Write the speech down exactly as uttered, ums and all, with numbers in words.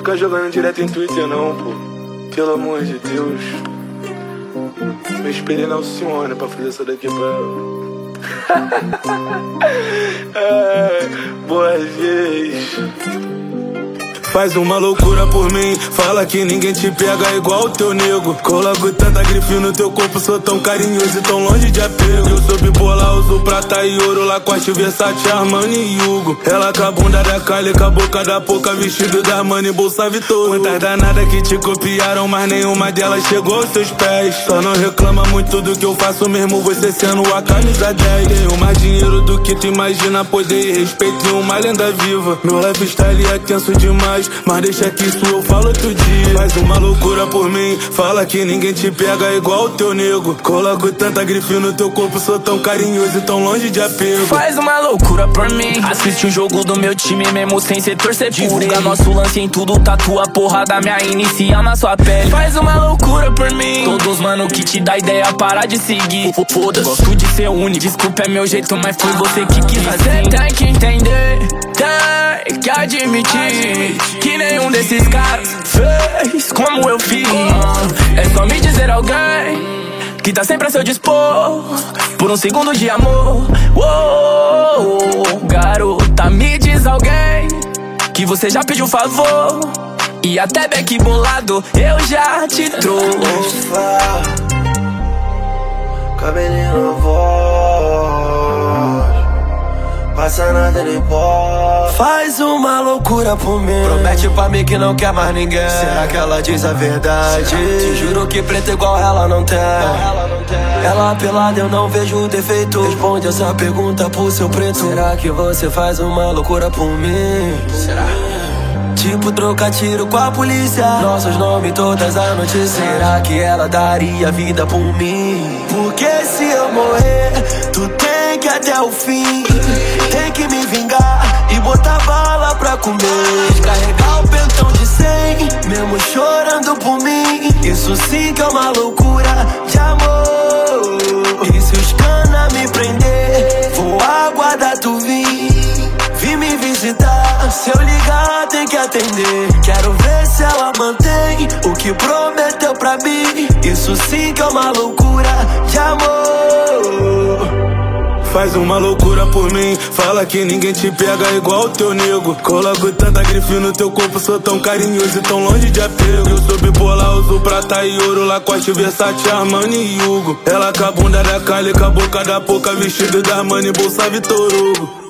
ficar jogando direto em Twitter não, pô. Pelo amor de Deus. Eu esperei na Alcione pra fazer essa daqui pra ela. É, Borges. Faz uma loucura por mim, fala que ninguém te pega igual o teu nego. Coloco tanta grife no teu corpo, sou tão carinhoso e tão longe de apego. Eu sou bipolar, uso prata e ouro, Lacoste, Versace, Armani e Hugo. Ela com a bunda da Kylie, com a boca da Poca, vestido da Armani, bolsa Vitor. Quantas danadas que te copiaram, mas nenhuma delas chegou aos teus pés. Só não reclama muito do que eu faço, mesmo você sendo a camisa dez. Tenho mais dinheiro do que tu imagina, poder e respeito em uma lenda viva. Meu lifestyle é tenso demais, mas deixa que isso eu falo outro dia. Faz uma loucura por mim, fala que ninguém te pega igual o teu nego. Coloco tanta grife no teu corpo, sou tão carinhoso e tão longe de apego. Faz uma loucura por mim, assiste o jogo do meu time mesmo sem ser torcer por ele. Divulga nosso lance em tudo, tatua porra da minha inicial na sua pele. Faz uma loucura por mim, todos mano que te dá ideia para de seguir. Foda-se, gosto de ser único, desculpa é meu jeito, mas foi você que quis assim. Você tem que entender, tem que admitir que nenhum desses caras fez como eu fiz. É só me dizer alguém que tá sempre a seu dispor por um segundo de amor. Uou, garota, me diz alguém que você já pediu favor e até beck bolado eu já te trouxe. Cabelinho voz, passa nada nem pó. Faz uma loucura por mim, promete pra mim que não quer mais ninguém. Será que ela diz a verdade? Te juro que preto igual ela não tem. Ela pelada eu não vejo defeito. Responde essa pergunta pro seu preto. Será que você faz uma loucura por mim? Será? Tipo trocar tiro com a polícia, nossos nomes todas as notícias. Será que ela daria vida por mim? Porque se eu morrer, tu tem que ir até o fim. Tem que me vingar e botar bala pra comer. Descarregar o pentão de cem, mesmo chorando por mim. Isso sim que é uma loucura de amor. E se os cana me prender, vou aguardar tu vir. Vim me visitar, se eu ligar tem que atender. Quero ver se ela mantém o que prometeu pra mim. Isso sim que é uma loucura de amor. Faz uma loucura por mim, fala que ninguém te pega igual o teu nego. Coloco tanta grife no teu corpo, sou tão carinhoso e tão longe de apego. Eu sou bipolar, uso prata e ouro, Lacoste, Versace, Armani e Hugo. Ela com a bunda da Kylie, com a boca da Poca, vestido da Armani, bolsa Vitor Hugo.